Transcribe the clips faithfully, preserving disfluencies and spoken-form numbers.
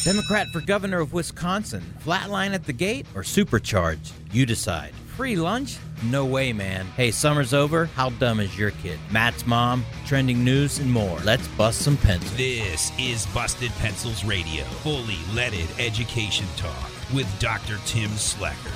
Democrat for governor of Wisconsin, flatline at the gate or supercharged? You decide. Free lunch? No way, man. Hey, summer's over. How dumb is your kid? Matt's mom, trending news, and more. Let's bust some pencils. This is Busted Pencils Radio, fully leaded education talk with Doctor Tim Slacker.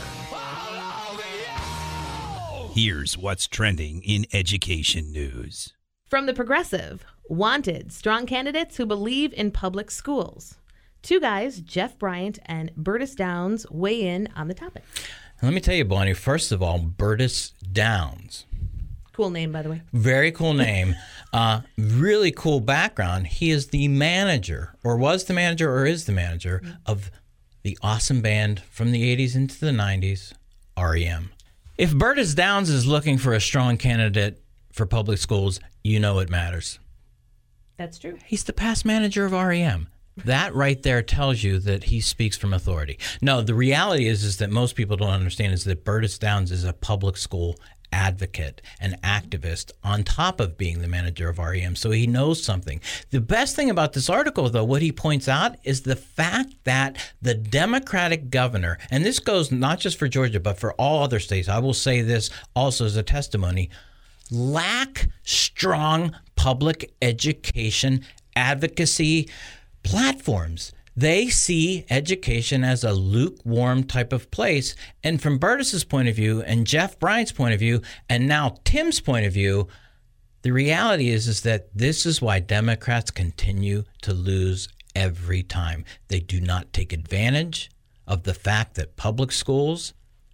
Here's what's trending in education news. From The Progressive, wanted strong candidates who believe in public schools. Two guys, Jeff Bryant and Bertus Downs, weigh in on the topic. Let me tell you, Bonnie, first of all, Bertus Downs. Cool name, by the way. Very cool name. uh, really cool background. He is the manager, or was the manager, or is the manager of the awesome band from the eighties into the nineties, R E M. If Bertus Downs is looking for a strong candidate for public schools, you know it matters. That's true. He's the past manager of R E M. That right there tells you that he speaks from authority. No, the reality is, is that most people don't understand is that Bertus Downs is a public school advocate, an activist, on top of being the manager of R E M. So he knows something. The best thing about this article, though, what he points out is the fact that the Democratic governor, and this goes not just for Georgia, but for all other states, I will say this also as a testimony, lack strong public education advocacy platforms. They see education as a lukewarm type of place. And from Bertus's point of view and Jeff Bryant's point of view and now Tim's point of view, the reality is, is that this is why Democrats continue to lose every time. They do not take advantage of the fact that public schools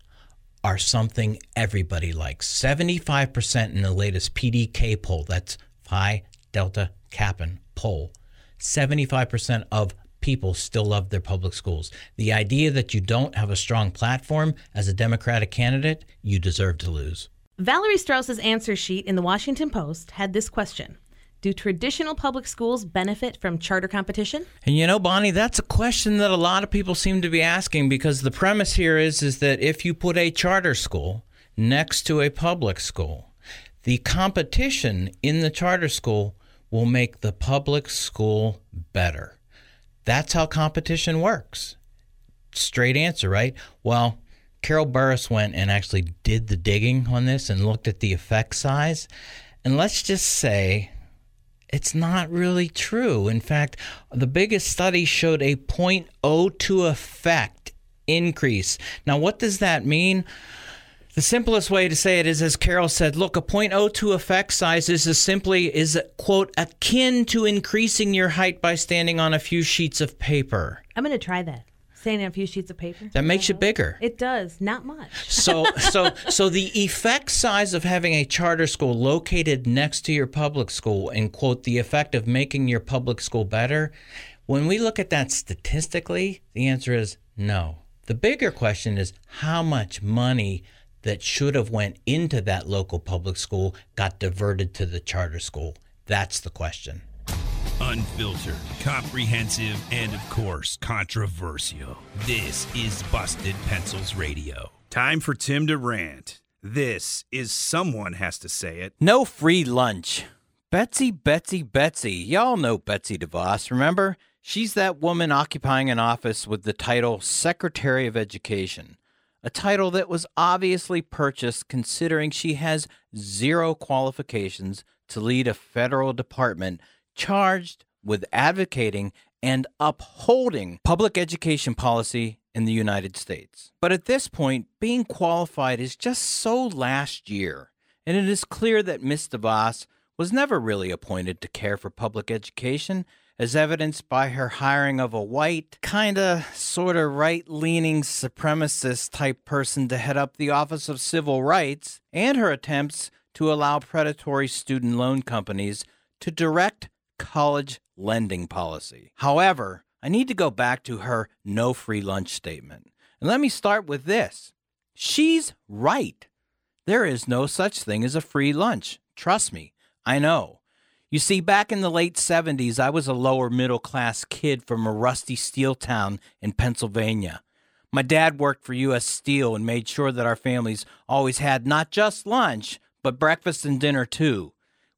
are something everybody likes. seventy-five percent in the latest P D K poll, that's Phi Delta Kappan poll, seventy-five percent of people still love their public schools. The idea that you don't have a strong platform as a Democratic candidate, you deserve to lose. Valerie Strauss's answer sheet in the Washington Post had this question: do traditional public schools benefit from charter competition? And you know, Bonnie, that's a question that a lot of people seem to be asking, because the premise here is, is that if you put a charter school next to a public school, the competition in the charter school will make the public school better. That's how competition works. Straight answer, right? Well, Carol Burris went and actually did the digging on this and looked at the effect size. And let's just say it's not really true. In fact, the biggest study showed a zero point zero two effect increase. Now, what does that mean? The simplest way to say it is, as Carol said, look, a zero point zero two effect size is as simply, is, quote, akin to increasing your height by standing on a few sheets of paper. I'm going to try that. Standing on a few sheets of paper. That makes you bigger. It does. Not much. so so, so the effect size of having a charter school located next to your public school, and, quote, the effect of making your public school better, when we look at that statistically, the answer is no. The bigger question is how much money that should have went into that local public school got diverted to the charter school. That's the question. Unfiltered, comprehensive, and of course, controversial. This is Busted Pencils Radio. Time for Tim to rant. This is Someone Has to Say It. No free lunch. Betsy, Betsy, Betsy. Y'all know Betsy DeVos, remember? She's that woman occupying an office with the title Secretary of Education. A title that was obviously purchased considering she has zero qualifications to lead a federal department charged with advocating and upholding public education policy in the United States. But at this point, being qualified is just so last year, and it is clear that Miz DeVos was never really appointed to care for public education, as evidenced by her hiring of a white, kinda, sorta right-leaning supremacist-type person to head up the Office of Civil Rights, and her attempts to allow predatory student loan companies to direct college lending policy. However, I need to go back to her no free lunch statement. And let me start with this. She's right. There is no such thing as a free lunch. Trust me, I know. You see, back in the late seventies, I was a lower middle class kid from a rusty steel town in Pennsylvania. My dad worked for U S Steel and made sure that our families always had not just lunch, but breakfast and dinner too.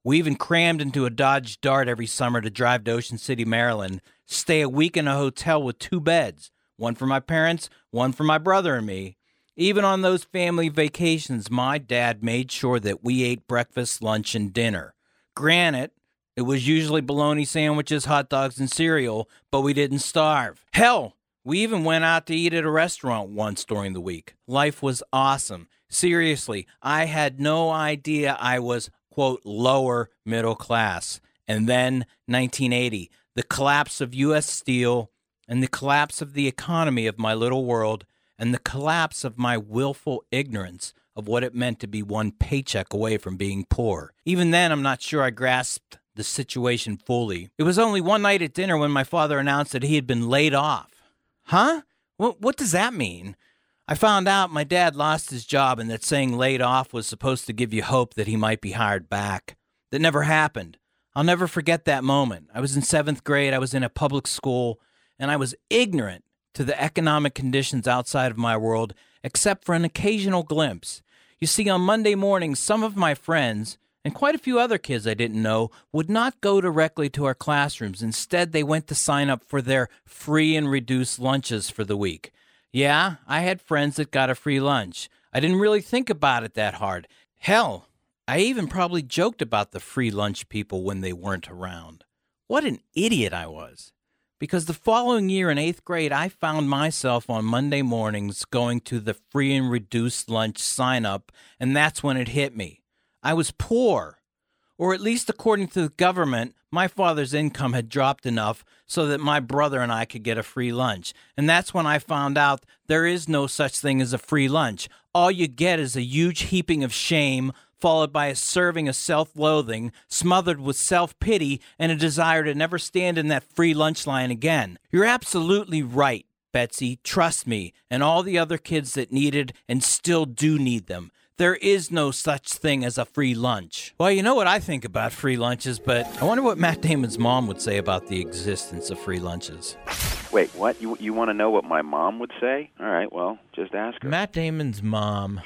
We even crammed into a Dodge Dart every summer to drive to Ocean City, Maryland, stay a week in a hotel with two beds, one for my parents, one for my brother and me. Even on those family vacations, my dad made sure that we ate breakfast, lunch, and dinner. Granted, it was usually bologna sandwiches, hot dogs, and cereal, but we didn't starve. Hell, we even went out to eat at a restaurant once during the week. Life was awesome. Seriously, I had no idea I was, quote, lower middle class. And then nineteen eighty, the collapse of U S Steel and the collapse of the economy of my little world and the collapse of my willful ignorance of what it meant to be one paycheck away from being poor. Even then, I'm not sure I grasped the situation fully. It was only one night at dinner when my father announced that he had been laid off. Huh? What, what does that mean? I found out my dad lost his job and that saying laid off was supposed to give you hope that he might be hired back. That never happened. I'll never forget that moment. I was in seventh grade, I was in a public school, and I was ignorant to the economic conditions outside of my world, except for an occasional glimpse. You see, on Monday mornings, some of my friends, and quite a few other kids I didn't know, would not go directly to our classrooms. Instead, they went to sign up for their free and reduced lunches for the week. Yeah, I had friends that got a free lunch. I didn't really think about it that hard. Hell, I even probably joked about the free lunch people when they weren't around. What an idiot I was. Because the following year in eighth grade, I found myself on Monday mornings going to the free and reduced lunch sign-up, and that's when it hit me. I was poor, or at least according to the government, my father's income had dropped enough so that my brother and I could get a free lunch. And that's when I found out there is no such thing as a free lunch. All you get is a huge heaping of shame, followed by a serving of self-loathing, smothered with self-pity and a desire to never stand in that free lunch line again. You're absolutely right, Betsy. Trust me, and all the other kids that needed and still do need them. There is no such thing as a free lunch. Well, you know what I think about free lunches, but I wonder what Matt Damon's mom would say about the existence of free lunches. Wait, what? You you want to know what my mom would say? All right, well, just ask her. Matt Damon's mom,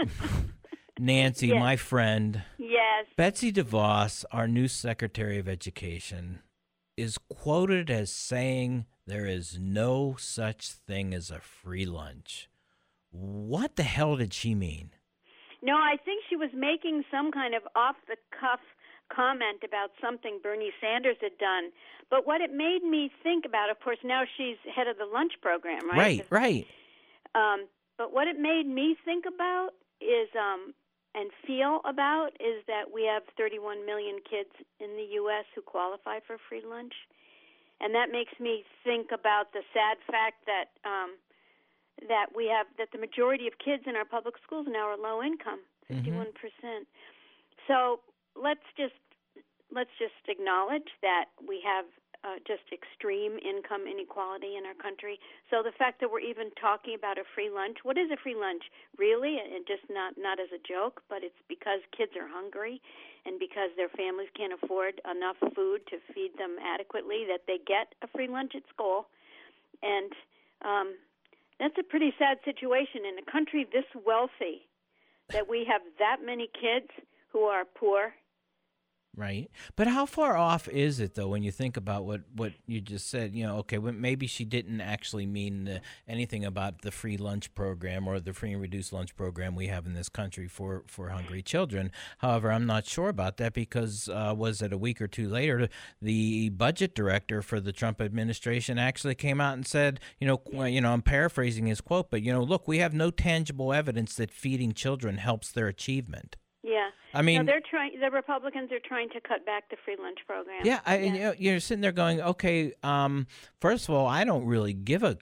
Nancy, yes. my friend, Yes. Betsy DeVos, our new Secretary of Education, is quoted as saying there is no such thing as a free lunch. What the hell did she mean? No, I think she was making some kind of off-the-cuff comment about something Bernie Sanders had done. But what it made me think about, of course, now she's head of the lunch program, right? Right, right. Um, but what it made me think about is, um, and feel about, is that we have thirty-one million kids in the U S who qualify for free lunch. And that makes me think about the sad fact that um, that we have, that the majority of kids in our public schools now are low income, fifty-one percent. Mm-hmm. So let's just let's just acknowledge that we have uh, just extreme income inequality in our country. So the fact that we're even talking about a free lunch, what is a free lunch? Really, and just not, not as a joke, but it's because kids are hungry and because their families can't afford enough food to feed them adequately that they get a free lunch at school. And um, that's a pretty sad situation in a country this wealthy, that we have that many kids who are poor. Right. But how far off is it, though, when you think about what, what you just said? You know, okay, well, maybe she didn't actually mean uh, anything about the free lunch program or the free and reduced lunch program we have in this country for, for hungry children. However, I'm not sure about that because, uh, was it a week or two later, the budget director for the Trump administration actually came out and said, you know, you know, I'm paraphrasing his quote, but, you know, look, we have no tangible evidence that feeding children helps their achievement. Yeah. I mean, no, they're trying. The Republicans are trying to cut back the free lunch program. Yeah, I, yeah. And, you know, you're sitting there going, okay. Um, first of all, I don't really give a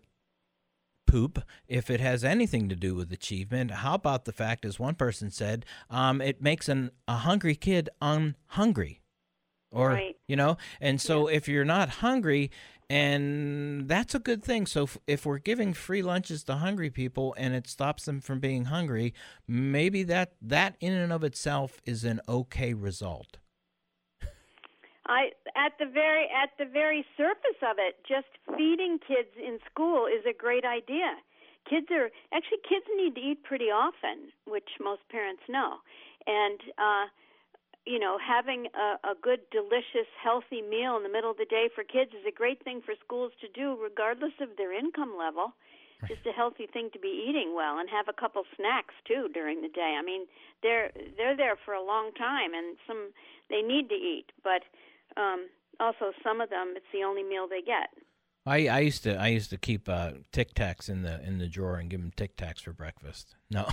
poop if it has anything to do with achievement. How about the fact, as one person said, um, it makes an a hungry kid unhungry, or right. you know. And so, yeah. if you're not hungry. And that's a good thing. So if, if we're giving free lunches to hungry people and it stops them from being hungry, maybe that, that in and of itself is an okay result. I at the very at the very surface of it, just feeding kids in school is a great idea. Kids are actually kids need to eat pretty often, which most parents know. And uh you know, having a, a good, delicious, healthy meal in the middle of the day for kids is a great thing for schools to do, regardless of their income level. Just a healthy thing to be eating well, and have a couple snacks too during the day. I mean, they're they're there for a long time, and some they need to eat, but um, also some of them it's the only meal they get. I, I used to I used to keep uh, Tic Tacs in the in the drawer and give them Tic Tacs for breakfast. No.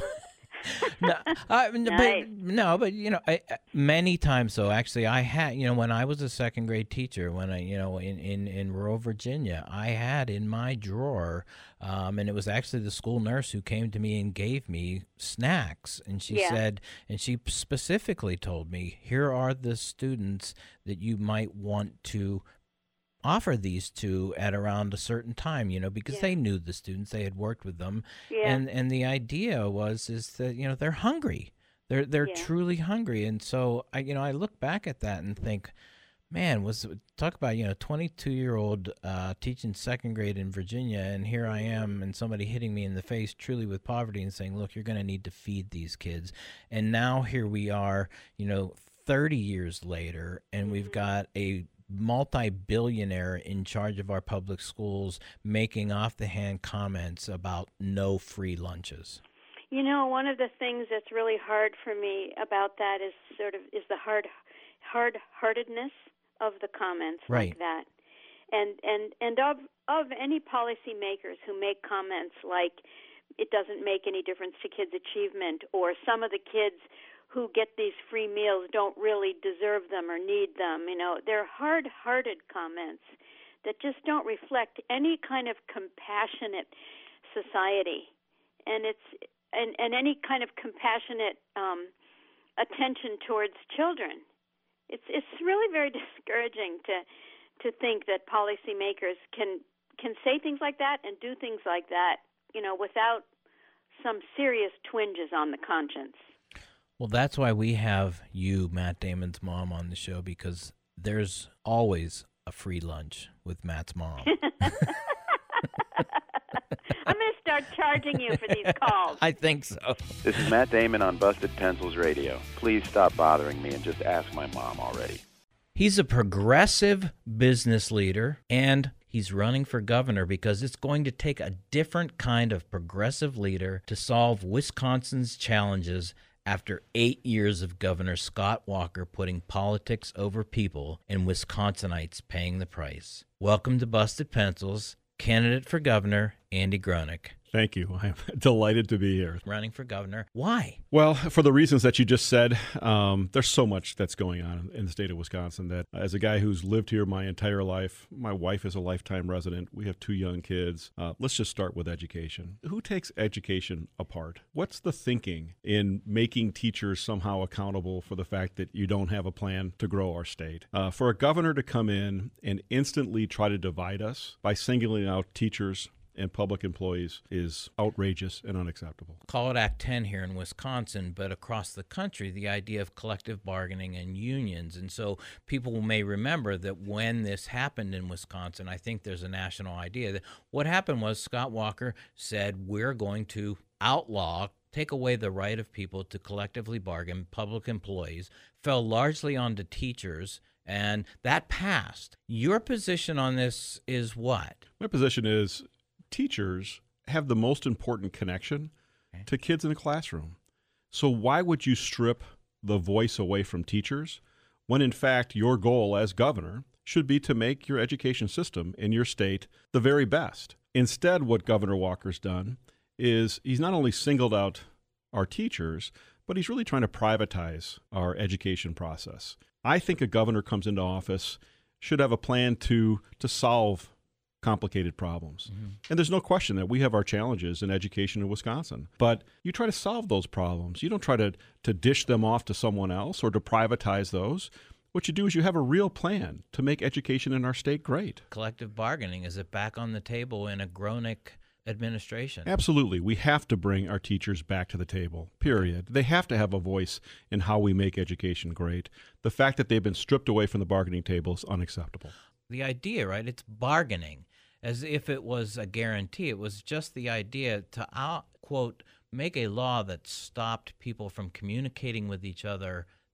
no, uh, Nice. but, no, but you know, I, many times though. Actually, I had you know when I was a second grade teacher, when I you know in, in, in rural Virginia, I had in my drawer, um, and it was actually the school nurse who came to me and gave me snacks, and she Yeah. said, and she specifically told me, here are the students that you might want to offer these to at around a certain time, you know, because Yeah. they knew the students, they had worked with them. Yeah. And and the idea was is that, you know, they're hungry. They're they're Yeah. truly hungry. And so I you know, I look back at that and think, man, was talk about, you know, twenty-two-year-old uh, teaching second grade in Virginia, and here I am and somebody hitting me in the face truly with poverty and saying, look, you're going to need to feed these kids. And now here we are, you know, thirty years later, and we've got a multi-billionaire in charge of our public schools making off-the-hand comments about no free lunches. You know, one of the things that's really hard for me about that is sort of is the hard, hard-heartedness of the comments Right. like that, and and and of of any policymakers who make comments like it doesn't make any difference to kids' achievement, or some of the kids who get these free meals don't really deserve them or need them. You know, they're hard-hearted comments that just don't reflect any kind of compassionate society, and it's and, and any kind of compassionate um, attention towards children. It's it's really very discouraging to to think that policymakers can can say things like that and do things like that, you know, without some serious twinges on the conscience. Well, that's why we have you, Matt Damon's mom, on the show, because there's always a free lunch with Matt's mom. I'm going to start charging you for these calls. I think so. This is Matt Damon on Busted Pencils Radio. Please stop bothering me and just ask my mom already. He's a progressive business leader, and he's running for governor because it's going to take a different kind of progressive leader to solve Wisconsin's challenges after eight years of Governor Scott Walker putting politics over people and Wisconsinites paying the price. Welcome to Busted Pencils, candidate for governor, Andy Gronick. Thank you. I'm delighted to be here. Running for governor. Why? Well, for the reasons that you just said, um, there's so much that's going on in the state of Wisconsin that as a guy who's lived here my entire life, my wife is a lifetime resident. We have two young kids. Uh, let's just start with education. Who takes education apart? What's the thinking in making teachers somehow accountable for the fact that you don't have a plan to grow our state? Uh, for a governor to come in and instantly try to divide us by singling out teachers and public employees is outrageous and unacceptable. Call it Act ten here in Wisconsin, but across the country, the idea of collective bargaining and unions. And so people may remember that when this happened in Wisconsin, I think there's a national idea that what happened was Scott Walker said, we're going to outlaw, take away the right of people to collectively bargain. Public employees fell largely onto teachers, and that passed. Your position on this is what? My position is teachers have the most important connection Okay. to kids in the classroom. So why would you strip the voice away from teachers when, in fact, your goal as governor should be to make your education system in your state the very best? Instead, what Governor Walker's done is he's not only singled out our teachers, but he's really trying to privatize our education process. I think a governor comes into office should have a plan to to solve complicated problems. Mm-hmm. And there's no question that we have our challenges in education in Wisconsin. But you try to solve those problems. You don't try to, to dish them off to someone else or to privatize those. What you do is you have a real plan to make education in our state great. Collective bargaining, is it back on the table in a Gronick administration? Absolutely. We have to bring our teachers back to the table, period. They have to have a voice in how we make education great. The fact that they've been stripped away from the bargaining table is unacceptable. The idea, right? It's bargaining, as if it was a guarantee. It was just the idea to, uh, quote, make a law that stopped people from communicating with each other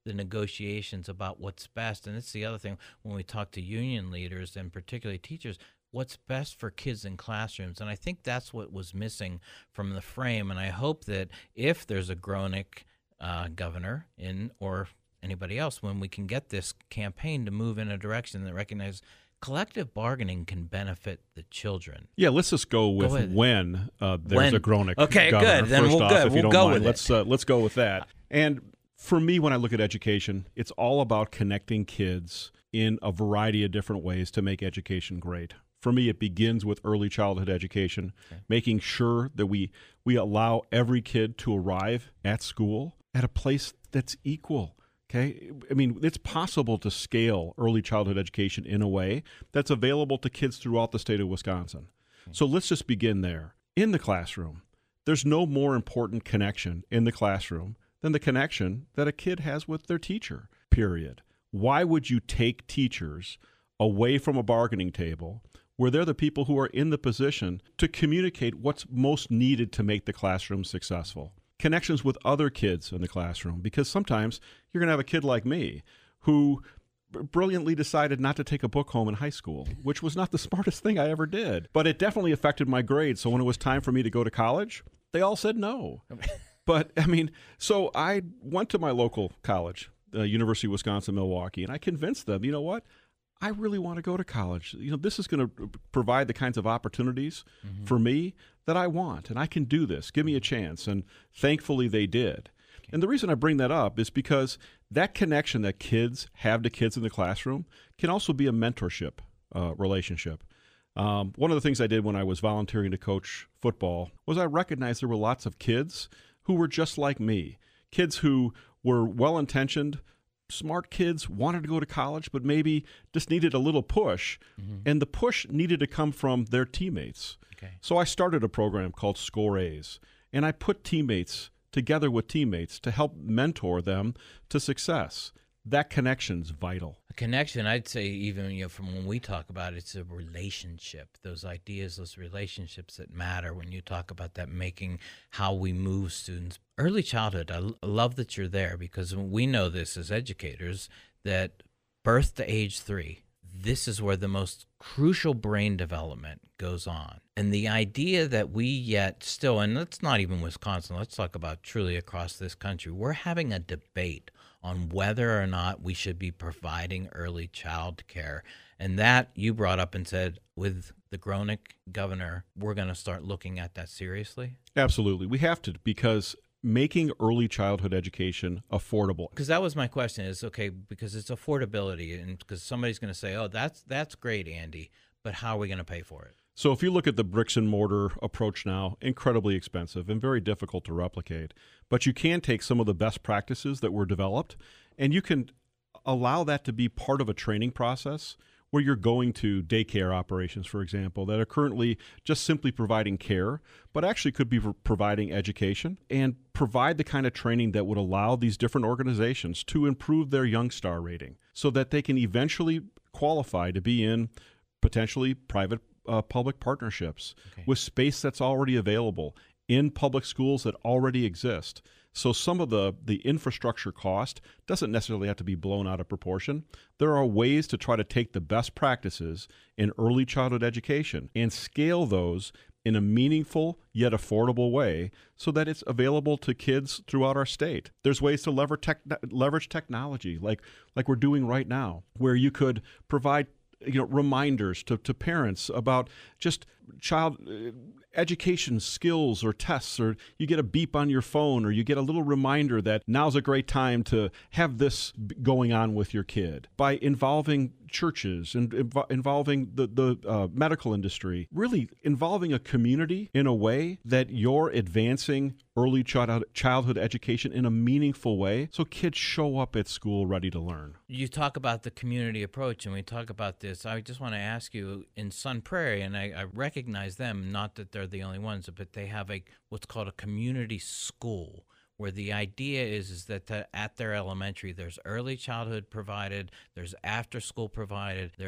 the negotiations about what's best. And it's the other thing when we talk to union leaders and particularly teachers, what's best for kids in classrooms. And I think that's what was missing from the frame. And I hope that if there's a Groenick uh, governor in or anybody else, when we can get this campaign to move in a direction that recognizes collective bargaining can benefit the children. Yeah, let's just go with go when uh, there's when, a Groenick okay, governor. good. Then First we'll off, go. if you We'll don't go mind, with let's it. uh, let's go with that. And for me, when I look at education, it's all about connecting kids in a variety of different ways to make education great. For me, it begins with early childhood education, okay. making sure that we we allow every kid to arrive at school at a place that's equal. Okay, I mean, it's possible to scale early childhood education in a way that's available to kids throughout the state of Wisconsin. Okay. So let's just begin there. In the classroom, there's no more important connection in the classroom than the connection that a kid has with their teacher, period. Why would you take teachers away from a bargaining table where they're the people who are in the position to communicate what's most needed to make the classroom successful? Connections with other kids in the classroom, because sometimes you're going to have a kid like me who brilliantly decided not to take a book home in high school, which was not the smartest thing I ever did. But it definitely affected my grades. So when it was time for me to go to college, they all said no. But, I mean, so I went to my local college, the University of Wisconsin-Milwaukee, and I convinced them, you know what? I really want to go to college. You know, this is going to provide the kinds of opportunities mm-hmm. for me that I want, and I can do this. Give me a chance. And thankfully they did. Okay. And the reason I bring that up is because that connection that kids have to kids in the classroom can also be a mentorship uh, relationship. Um, one of the things I did when I was volunteering to coach football was I recognized there were lots of kids who were just like me, kids who were well-intentioned, smart kids, wanted to go to college, but maybe just needed a little push, mm-hmm. and the push needed to come from their teammates. Okay. So I started a program called Score A's, and I put teammates together with teammates to help mentor them to success. That connection's vital. A connection, I'd say, even you know, from when we talk about it, it's a relationship. Those ideas, those relationships that matter when you talk about that, making how we move students. Early childhood, I l- love that you're there because we know this as educators, that birth to age three, this is where the most crucial brain development goes on. And the idea that we yet still, and let's not even Wisconsin, let's talk about truly across this country, we're having a debate on whether or not we should be providing early child care. And that you brought up and said, with the Groenick governor, we're going to start looking at that seriously? Absolutely. We have to, because making early childhood education affordable. Because that was my question is, okay, because it's affordability, and because somebody's going to say, oh, that's that's great, Andy, but how are we going to pay for it? So if you look at the bricks and mortar approach now, incredibly expensive and very difficult to replicate. But you can take some of the best practices that were developed, and you can allow that to be part of a training process where you're going to daycare operations, for example, that are currently just simply providing care, but actually could be providing education and provide the kind of training that would allow these different organizations to improve their Young Star rating so that they can eventually qualify to be in potentially private Uh, public partnerships okay. with space that's already available in public schools that already exist. So some of the, the infrastructure cost doesn't necessarily have to be blown out of proportion. There are ways to try to take the best practices in early childhood education and scale those in a meaningful yet affordable way so that it's available to kids throughout our state. There's ways to lever tech, leverage technology like, like we're doing right now, where you could provide you know, reminders to, to parents about just child uh, education skills or tests, or you get a beep on your phone, or you get a little reminder that now's a great time to have this going on with your kid. By involving churches and inv- involving the, the uh, medical industry, really involving a community in a way that you're advancing early child- childhood education in a meaningful way so kids show up at school ready to learn. You talk about the community approach, and we talk about this. I just want to ask you, in Sun Prairie, and I, I recognize them, not that they're the only ones, but they have a what's called a community school, where the idea is, is that the, at their elementary, there's early childhood provided, there's after school provided, there's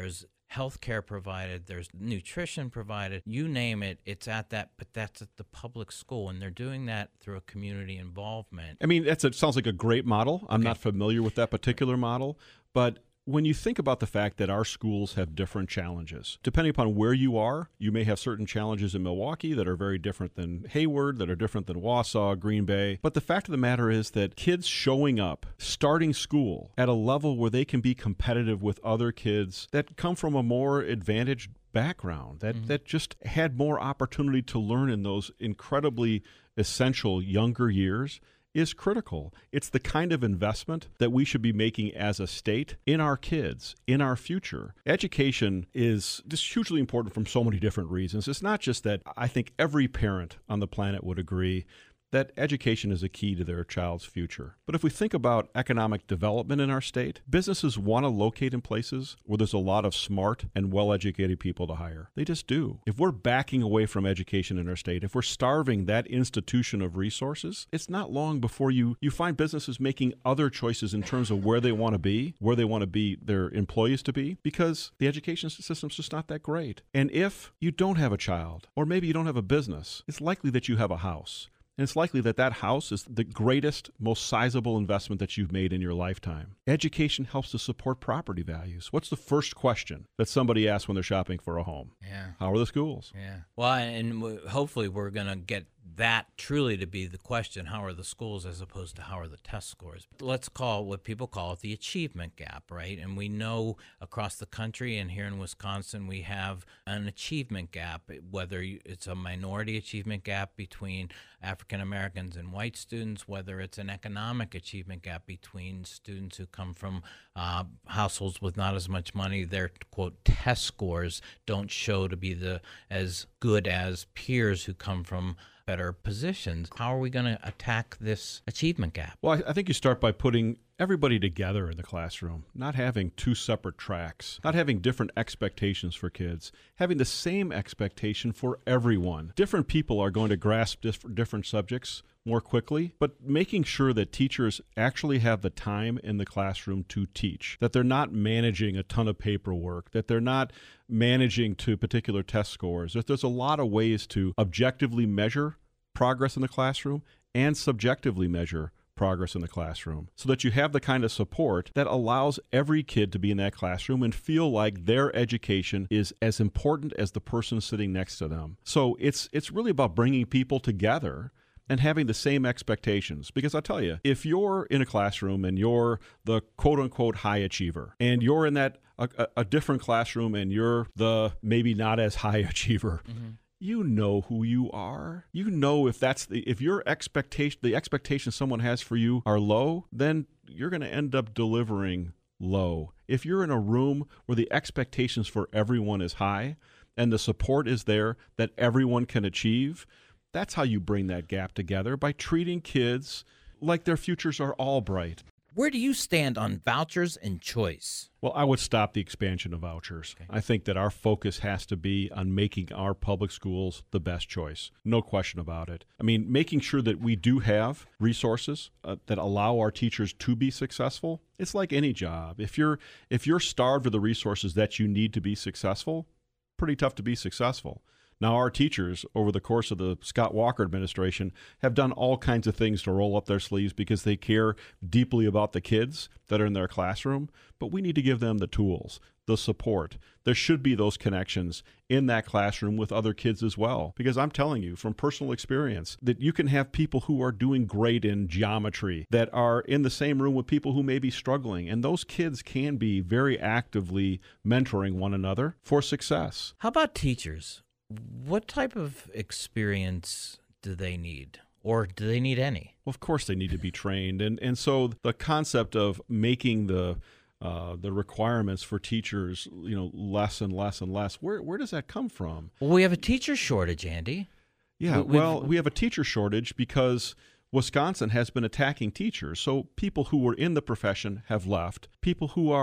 health care provided, there's nutrition provided, you name it, it's at that, but that's at the public school, and they're doing that through a community involvement. I mean, that's it sounds like a great model. I'm Okay. not familiar with that particular model, but when you think about the fact that our schools have different challenges, depending upon where you are, you may have certain challenges in Milwaukee that are very different than Hayward, that are different than Wausau, Green Bay. But the fact of the matter is that kids showing up, starting school at a level where they can be competitive with other kids that come from a more advantaged background, that, Mm-hmm. that just had more opportunity to learn in those incredibly essential younger years, is critical. It's the kind of investment that we should be making as a state in our kids, in our future. Education is just hugely important from so many different reasons. It's not just that I think every parent on the planet would agree that education is a key to their child's future. But if we think about economic development in our state, businesses want to locate in places where there's a lot of smart and well-educated people to hire. They just do. If we're backing away from education in our state, if we're starving that institution of resources, it's not long before you, you find businesses making other choices in terms of where they want to be, where they want to be their employees to be, because the education system's just not that great. And if you don't have a child, or maybe you don't have a business, it's likely that you have a house. And it's likely that that house is the greatest, most sizable investment that you've made in your lifetime. Education helps to support property values. What's the first question that somebody asks when they're shopping for a home? Yeah. How are the schools? Yeah. Well, and w- hopefully we're going to get that truly to be the question, how are the schools, as opposed to how are the test scores. But let's call what people call it the achievement gap, right? And we know across the country and here in Wisconsin we have an achievement gap, whether you- it's a minority achievement gap between African Americans and white students, whether it's an economic achievement gap between students who come from uh, households with not as much money. Their, quote, test scores don't show to be the as good as peers who come from better positions. How are we going to attack this achievement gap? Well, I I think you start by putting everybody together in the classroom, not having two separate tracks, not having different expectations for kids, having the same expectation for everyone. Different people are going to grasp dif- different subjects more quickly, but making sure that teachers actually have the time in the classroom to teach, that they're not managing a ton of paperwork, that they're not managing to particular test scores, that there's a lot of ways to objectively measure progress in the classroom and subjectively measure progress in the classroom, so that you have the kind of support that allows every kid to be in that classroom and feel like their education is as important as the person sitting next to them. So it's it's really about bringing people together and having the same expectations. Because I'll tell you, if you're in a classroom and you're the quote-unquote high achiever, and you're in that a, a, a different classroom and you're the maybe not as high achiever, mm-hmm. you know who you are. You know if that's the if your expectation, the expectations someone has for you are low, then you're going to end up delivering low. If you're in a room where the expectations for everyone is high and the support is there that everyone can achieve, that's how you bring that gap together, by treating kids like their futures are all bright. Where do you stand on vouchers and choice? Well, I would stop the expansion of vouchers. Okay. I think that our focus has to be on making our public schools the best choice. No question about it. I mean, making sure that we do have resources uh, that allow our teachers to be successful. It's like any job. If you're if you're starved of the resources that you need to be successful, pretty tough to be successful. Now, our teachers, over the course of the Scott Walker administration, have done all kinds of things to roll up their sleeves because they care deeply about the kids that are in their classroom. But we need to give them the tools, the support. There should be those connections in that classroom with other kids as well. Because I'm telling you from personal experience that you can have people who are doing great in geometry that are in the same room with people who may be struggling. And those kids can be very actively mentoring one another for success. How about teachers? What type of experience do they need? Or do they need any? Well, of course they need to be trained. And and so the concept of making the uh, the requirements for teachers, you know, less and less and less, where where does that come from? Well, we have a teacher shortage, Andy. Yeah, we, well, we have a teacher shortage because Wisconsin has been attacking teachers. So people who were in the profession have left. People who are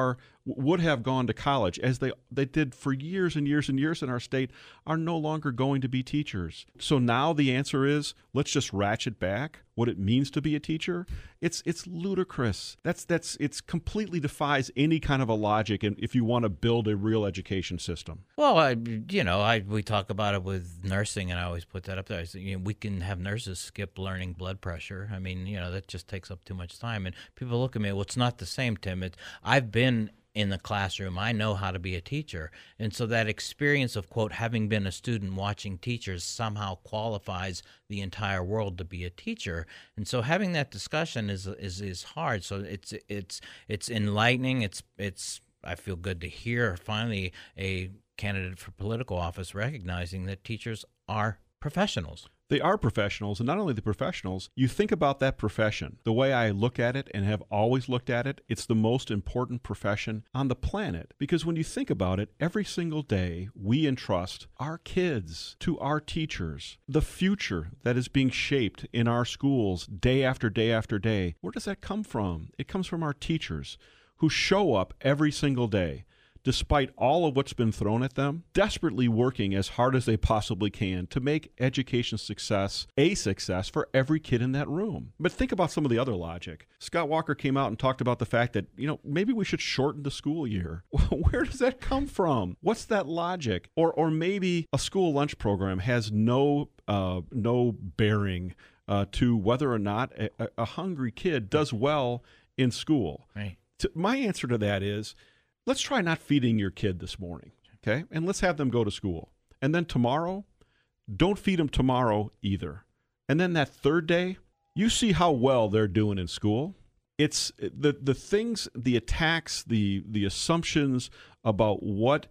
w- would have gone to college, as they they did for years and years and years in our state, are no longer going to be teachers. So now the answer is, let's just ratchet back what it means to be a teacher. It's it's ludicrous. That's that's it's completely defies any kind of a logic. And if you want to build a real education system, Well, I, you know, I we talk about it with nursing, and I always put that up there. I say, you know, we can have nurses skip learning blood pressure. I mean, you know, that just takes up too much time. And people look at me, well, it's not the same, Tim. It's, I've been in the classroom. I know how to be a teacher. And so that experience of, quote, having been a student watching teachers somehow qualifies the entire world to be a teacher. And so having that discussion is is is hard. So it's it's it's enlightening. It's it's I feel good to hear finally a candidate for political office recognizing that teachers are professionals. they are professionals, and not only the professionals, you think about that profession. The way I look at it and have always looked at it, it's the most important profession on the planet. Because when you think about it, every single day we entrust our kids to our teachers. The future that is being shaped in our schools day after day after day, where does that come from? It comes from our teachers who show up every single day, despite all of what's been thrown at them, desperately working as hard as they possibly can to make education success a success for every kid in that room. But think about some of the other logic. Scott Walker came out and talked about the fact that, you know, maybe we should shorten the school year. Where does that come from? What's that logic? Or or maybe a school lunch program has no uh, no bearing uh, to whether or not a, a hungry kid does well in school. Right. To, my answer to that is, let's try not feeding your kid this morning, okay? And let's have them go to school. And then tomorrow, don't feed them tomorrow either. And then that third day, you see how well they're doing in school. It's the the things, the attacks, the the assumptions about what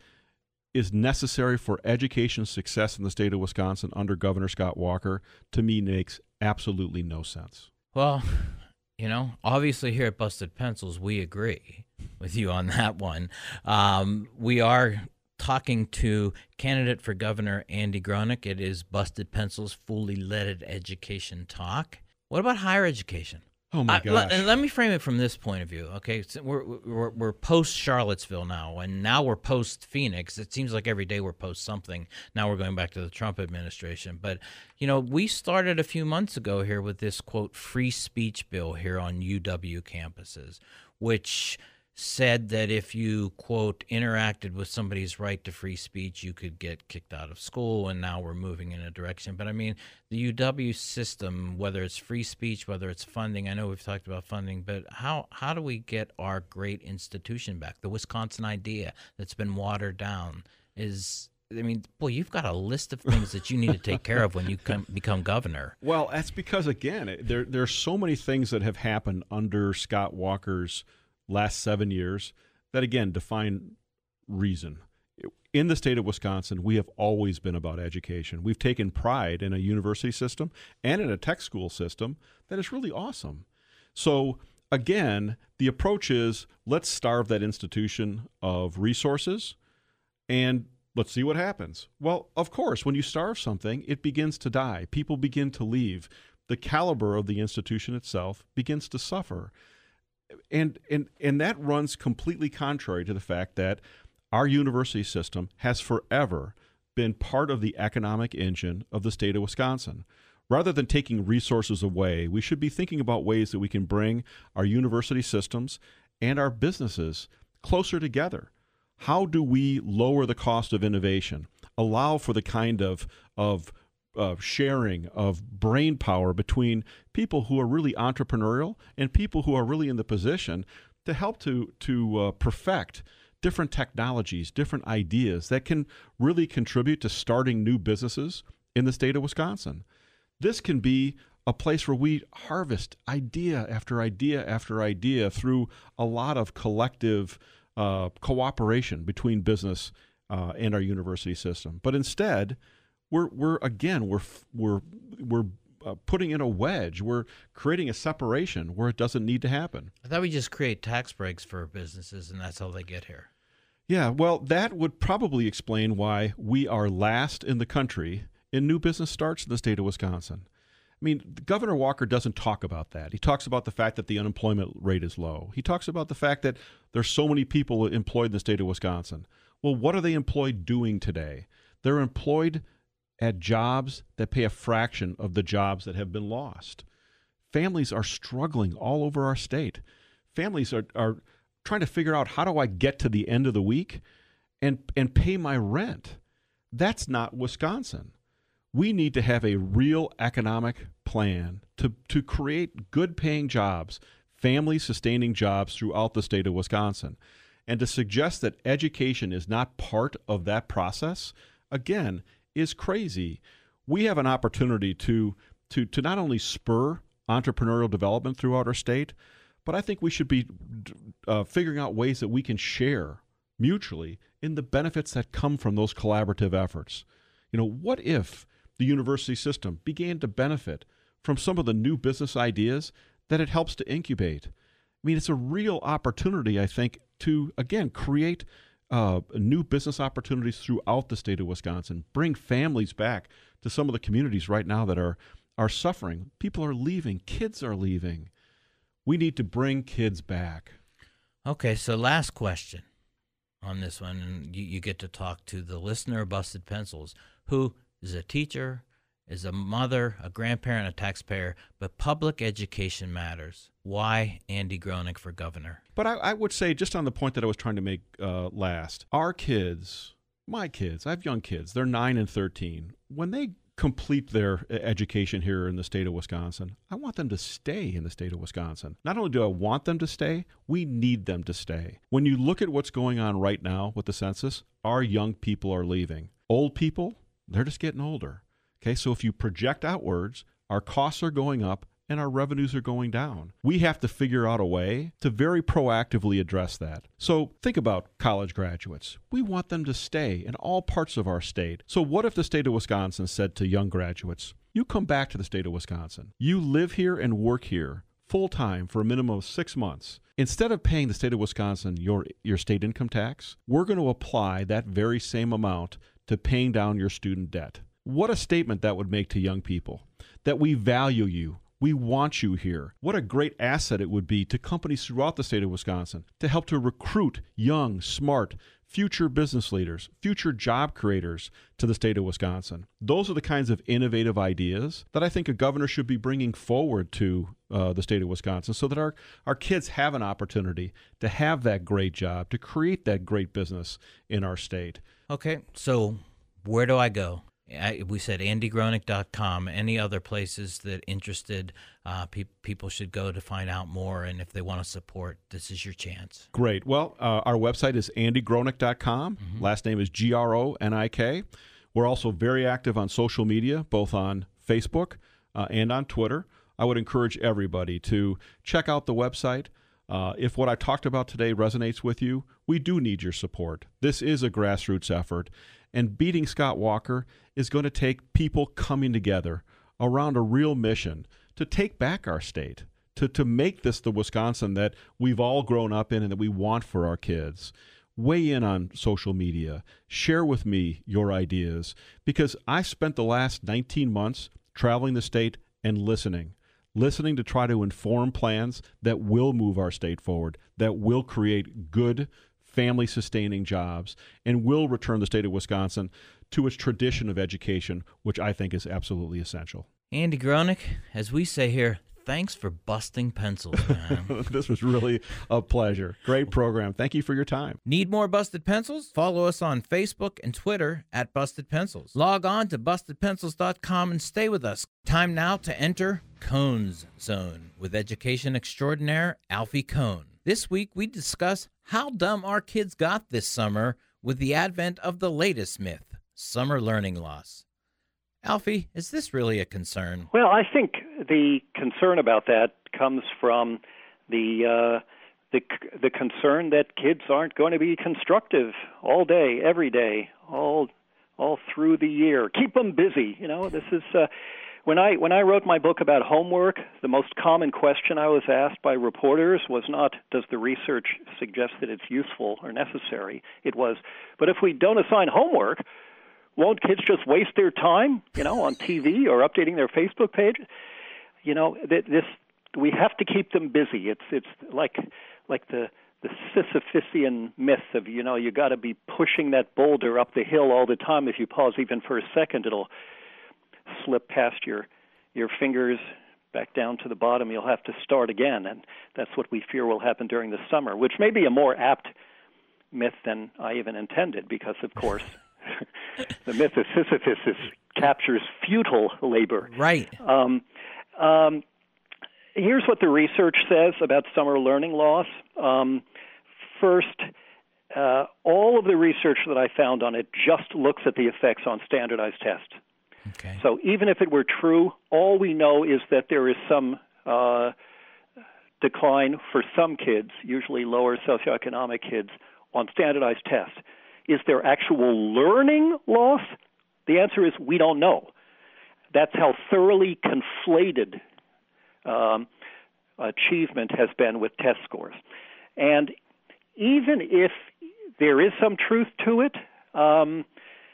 is necessary for education success in the state of Wisconsin under Governor Scott Walker, to me, makes absolutely no sense. Well, you know, obviously here at Busted Pencils, we agree with you on that one. Um, we are talking to candidate for governor Andy Gronik. It is Busted Pencils Fully Leaded Education Talk. What about higher education? Oh, my Uh, gosh. let, and let me frame it from this point of view, okay? So we're we're, we're post Charlottesville now, and now we're post Phoenix. It seems like every day we're post something. Now we're going back to the Trump administration. But, you know, we started a few months ago here with this, quote, free speech bill here on U W campuses, which said that if you, quote, interacted with somebody's right to free speech, you could get kicked out of school, and now we're moving in a direction. But, I mean, the U W system, whether it's free speech, whether it's funding, I know we've talked about funding, but how, how do we get our great institution back? The Wisconsin idea that's been watered down is... I mean, boy, you've got a list of things that you need to take care of when you come, become governor. Well, that's because, again, it- there there's so many things that have happened under Scott Walker's last seven years that, again, define reason. In the state of Wisconsin, we have always been about education. We've taken pride in a university system and in a tech school system that is really awesome. So, again, the approach is, let's starve that institution of resources and let's see what happens. Well, of course, when you starve something, it begins to die. People begin to leave. The caliber of the institution itself begins to suffer. And and and that runs completely contrary to the fact that our university system has forever been part of the economic engine of the state of Wisconsin. Rather than taking resources away, we should be thinking about ways that we can bring our university systems and our businesses closer together. How do we lower the cost of innovation, allow for the kind of of of sharing of brain power between people who are really entrepreneurial and people who are really in the position to help to to uh, perfect different technologies, different ideas that can really contribute to starting new businesses in the state of Wisconsin. This can be a place where we harvest idea after idea after idea through a lot of collective uh, cooperation between business uh, and our university system. But instead, We're we're again we're we're we're uh, putting in a wedge. We're creating a separation where it doesn't need to happen. I thought we just create tax breaks for businesses, and that's how they get here. Yeah, well, that would probably explain why we are last in the country in new business starts in the state of Wisconsin. I mean, Governor Walker doesn't talk about that. He talks about the fact that the unemployment rate is low. He talks about the fact that there's so many people employed in the state of Wisconsin. Well, what are they employed doing today? They're employed at jobs that pay a fraction of the jobs that have been lost. Families are struggling all over our state. Families are, are trying to figure out, how do I get to the end of the week and, and pay my rent? That's not Wisconsin. We need to have a real economic plan to, to create good-paying jobs, family-sustaining jobs throughout the state of Wisconsin. And to suggest that education is not part of that process, again, is crazy. We have an opportunity to, to, to not only spur entrepreneurial development throughout our state, but I think we should be uh, figuring out ways that we can share mutually in the benefits that come from those collaborative efforts. You know, what if the university system began to benefit from some of the new business ideas that it helps to incubate? I mean, it's a real opportunity, I think, to, again, create uh, new business opportunities throughout the state of Wisconsin, bring families back to some of the communities right now that are, are suffering. People are leaving. Kids are leaving. We need to bring kids back. Okay, so last question on this one, and you, you get to talk to the listener of Busted Pencils, who is a teacher, is a mother, a grandparent, a taxpayer, but public education matters. Why Andy Gronik for governor? But I, I would say, just on the point that I was trying to make uh, last, our kids, my kids, I have young kids, they're nine and thirteen. When they complete their education here in the state of Wisconsin, I want them to stay in the state of Wisconsin. Not only do I want them to stay, we need them to stay. When you look at what's going on right now with the census, our young people are leaving. Old people, they're just getting older. Okay, so if you project outwards, our costs are going up and our revenues are going down. We have to figure out a way to very proactively address that. So think about college graduates. We want them to stay in all parts of our state. So what if the state of Wisconsin said to young graduates, you come back to the state of Wisconsin. You live here and work here full-time for a minimum of six months. Instead of paying the state of Wisconsin your, your state income tax, we're going to apply that very same amount to paying down your student debt. What a statement that would make to young people, that we value you. We want you here. What a great asset it would be to companies throughout the state of Wisconsin to help to recruit young, smart, future business leaders, future job creators to the state of Wisconsin. Those are the kinds of innovative ideas that I think a governor should be bringing forward to uh, the state of Wisconsin so that our, our kids have an opportunity to have that great job, to create that great business in our state. Okay, so where do I go? I, we said andy gronik dot com. Any other places that interested uh, pe- people should go to find out more? And if they want to support, this is your chance. Great. Well, uh, our website is andy gronik dot com. Mm-hmm. Last name is G R O N I K. We're also very active on social media, both on Facebook uh, and on Twitter. I would encourage everybody to check out the website. Uh, if what I talked about today resonates with you, we do need your support. This is a grassroots effort. And beating Scott Walker is going to take people coming together around a real mission to take back our state, to, to make this the Wisconsin that we've all grown up in and that we want for our kids. Weigh in on social media. Share with me your ideas, because I spent the last nineteen months traveling the state and listening, listening to try to inform plans that will move our state forward, that will create good family-sustaining jobs, and will return the state of Wisconsin to its tradition of education, which I think is absolutely essential. Andy Gronik, as we say here, thanks for busting pencils, man. This was really a pleasure. Great program. Thank you for your time. Need more Busted Pencils? Follow us on Facebook and Twitter at Busted Pencils. Log on to busted pencils dot com and stay with us. Time now to enter Cohn's Zone with education extraordinaire Alfie Kohn. This week, we discuss how dumb our kids got this summer with the advent of the latest myth, summer learning loss. Alfie, is this really a concern? Well, I think the concern about that comes from the uh, the the concern that kids aren't going to be constructive all day, every day, all all through the year. Keep them busy. You know, this is. Uh, When I when I wrote my book about homework, the most common question I was asked by reporters was not, does the research suggest that it's useful or necessary? It was, but if we don't assign homework, won't kids just waste their time, you know, on T V or updating their Facebook page? you know, th- this we have to keep them busy. It's it's like like the the Sisyphusian myth of, you know, you got to be pushing that boulder up the hill all the time. If you pause even for a second, it'll slip past your your fingers back down to the bottom. You'll have to start again, and that's what we fear will happen during the summer, which may be a more apt myth than I even intended, because, of course, the myth of Sisyphus is, captures futile labor. Right. Um, um, here's what the research says about summer learning loss. Um, first, uh, all of the research that I found on it just looks at the effects on standardized tests. Okay. So even if it were true, all we know is that there is some uh, decline for some kids, usually lower socioeconomic kids, on standardized tests. Is there actual learning loss? The answer is we don't know. That's how thoroughly conflated um, achievement has been with test scores. And even if there is some truth to it, um,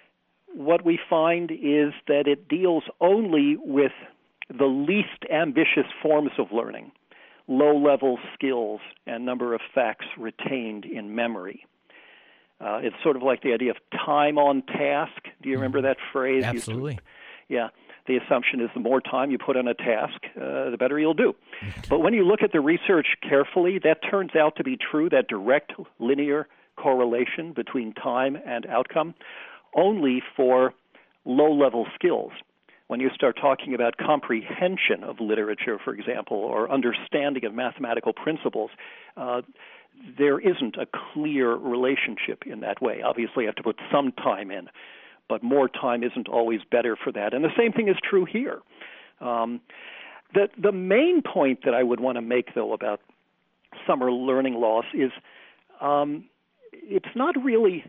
what we find is that it deals only with the least ambitious forms of learning, low-level skills and number of facts retained in memory. Uh, it's sort of like the idea of time on task. Do you remember that phrase? Absolutely. To, yeah. The assumption is the more time you put on a task, uh, the better you'll do. But when you look at the research carefully, that turns out to be true, that direct linear correlation between time and outcome, only for low-level skills. When you start talking about comprehension of literature, for example, or understanding of mathematical principles, uh, there isn't a clear relationship in that way. Obviously, you have to put some time in, but more time isn't always better for that. And the same thing is true here. Um, the, the main point that I would want to make, though, about summer learning loss is um, it's not really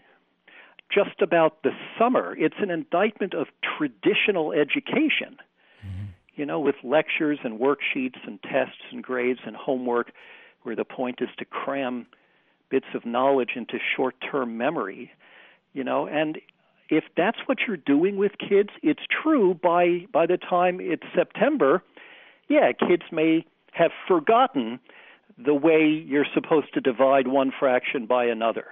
just about the summer. It's an indictment of traditional education, mm-hmm. you know, with lectures and worksheets and tests and grades and homework, where the point is to cram bits of knowledge into short-term memory, you know. And if that's what you're doing with kids, it's true by by the time it's September, yeah, kids may have forgotten the way you're supposed to divide one fraction by another.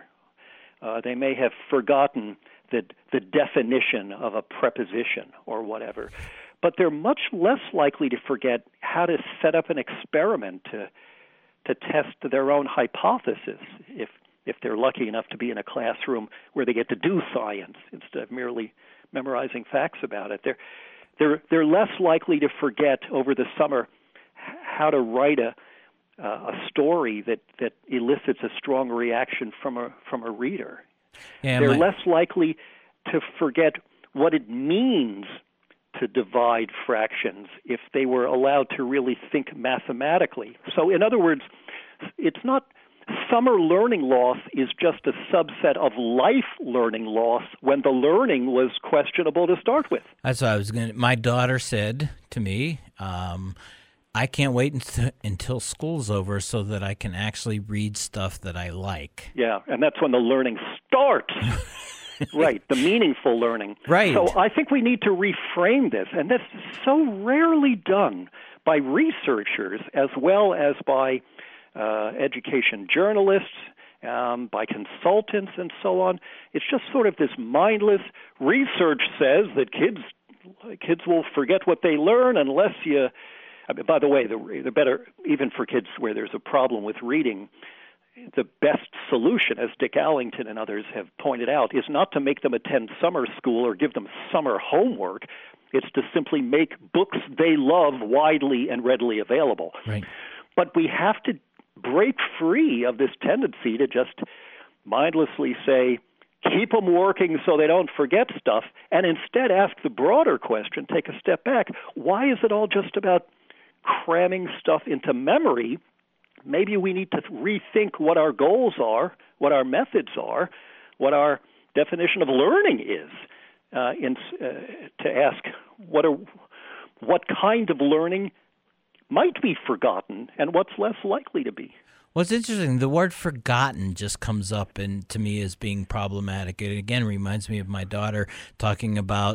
Uh, they may have forgotten the, the definition of a preposition or whatever. But they're much less likely to forget how to set up an experiment to to test their own hypothesis if if they're lucky enough to be in a classroom where they get to do science instead of merely memorizing facts about it. They're they're they're less likely to forget over the summer how to write a Uh, a story that, that elicits a strong reaction from a from a reader. Yeah, They're my... less likely to forget what it means to divide fractions if they were allowed to really think mathematically. So in other words, it's not summer learning loss is just a subset of life learning loss when the learning was questionable to start with. That's what I was going to... My daughter said to me, um, I can't wait until, until school's over so that I can actually read stuff that I like. Yeah, and that's when the learning starts. Right, the meaningful learning. Right. So I think we need to reframe this, and that's so rarely done by researchers as well as by uh, education journalists, um, by consultants, and so on. It's just sort of this mindless research says that kids kids will forget what they learn unless you... I mean, by the way, the, the better, even for kids where there's a problem with reading, the best solution, as Dick Allington and others have pointed out, is not to make them attend summer school or give them summer homework. It's to simply make books they love widely and readily available. Right. But we have to break free of this tendency to just mindlessly say, keep them working so they don't forget stuff, and instead ask the broader question, take a step back. Why is it all just about cramming stuff into memory? Maybe we need to rethink what our goals are, what our methods are, what our definition of learning is, uh, in, uh, to ask what are, what kind of learning might be forgotten and what's less likely to be. Well, it's interesting. The word forgotten just comes up and to me as being problematic. It again reminds me of my daughter talking about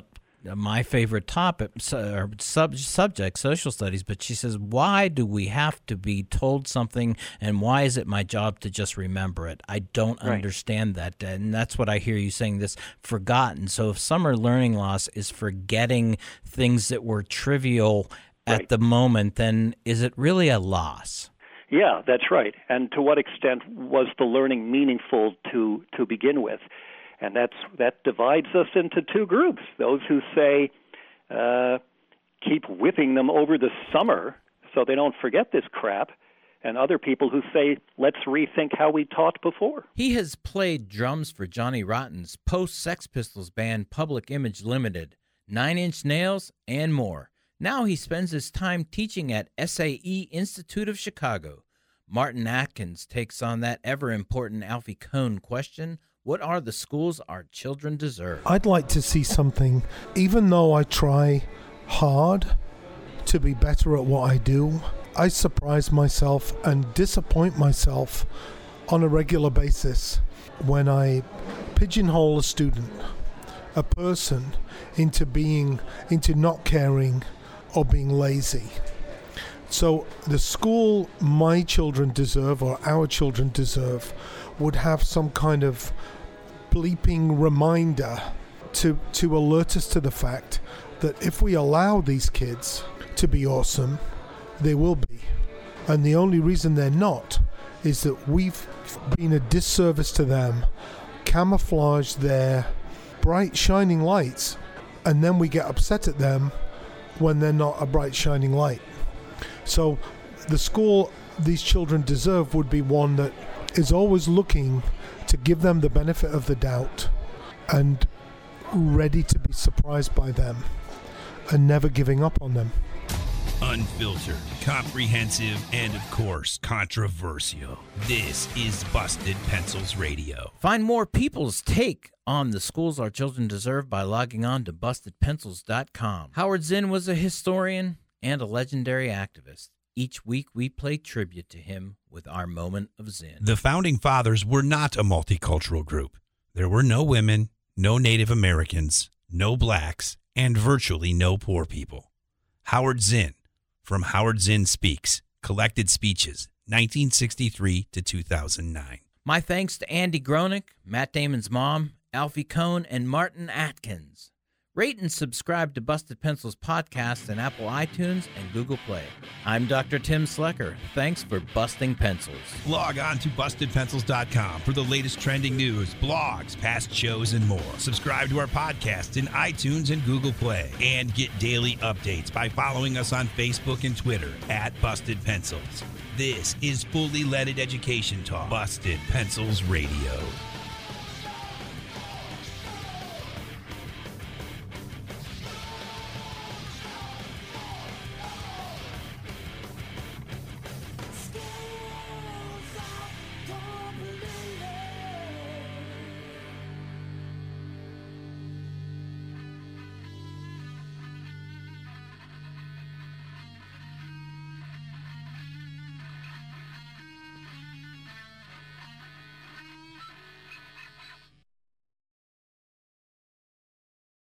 my favorite topic, or sub, subject, social studies, but she says, why do we have to be told something, and why is it my job to just remember it? I don't Right. understand that, and that's what I hear you saying, this forgotten. So if summer learning loss is forgetting things that were trivial at Right. the moment, then is it really a loss? Yeah, that's right. And to what extent was the learning meaningful to to begin with? And that's that divides us into two groups: those who say, uh, keep whipping them over the summer so they don't forget this crap, and other people who say, let's rethink how we taught before. He has played drums for Johnny Rotten's post-Sex Pistols band Public Image Limited, Nine Inch Nails, and more. Now he spends his time teaching at S A E Institute of Chicago. Martin Atkins takes on that ever-important Alfie Kohn question: what are the schools our children deserve? I'd like to see something, even though I try hard to be better at what I do, I surprise myself and disappoint myself on a regular basis when I pigeonhole a student, a person, into being, into not caring or being lazy. So the school my children deserve, or our children deserve, would have some kind of bleeping reminder to to alert us to the fact that if we allow these kids to be awesome, they will be. And the only reason they're not is that we've been a disservice to them, camouflaged their bright shining lights, and then we get upset at them when they're not a bright shining light. So the school these children deserve would be one that is always looking to give them the benefit of the doubt and ready to be surprised by them and never giving up on them. Unfiltered, comprehensive, and of course, controversial. This is Busted Pencils Radio. Find more people's take on the schools our children deserve by logging on to busted pencils dot com. Howard Zinn was a historian and a legendary activist. Each week we play tribute to him with our Moment of Zinn. The Founding Fathers were not a multicultural group. There were no women, no Native Americans, no blacks, and virtually no poor people. Howard Zinn, from Howard Zinn Speaks, Collected Speeches, nineteen sixty-three to two thousand nine. My thanks to Andy Gronick, Matt Damon's mom, Alfie Kohn, and Martin Atkins. Rate and subscribe to Busted Pencils podcast in Apple iTunes and Google Play. I'm Doctor Tim Slecker. Thanks for busting pencils. Log on to busted pencils dot com for the latest trending news, blogs, past shows, and more. Subscribe to our podcast in iTunes and Google Play. And get daily updates by following us on Facebook and Twitter at Busted Pencils. This is fully leaded education talk. Busted Pencils Radio.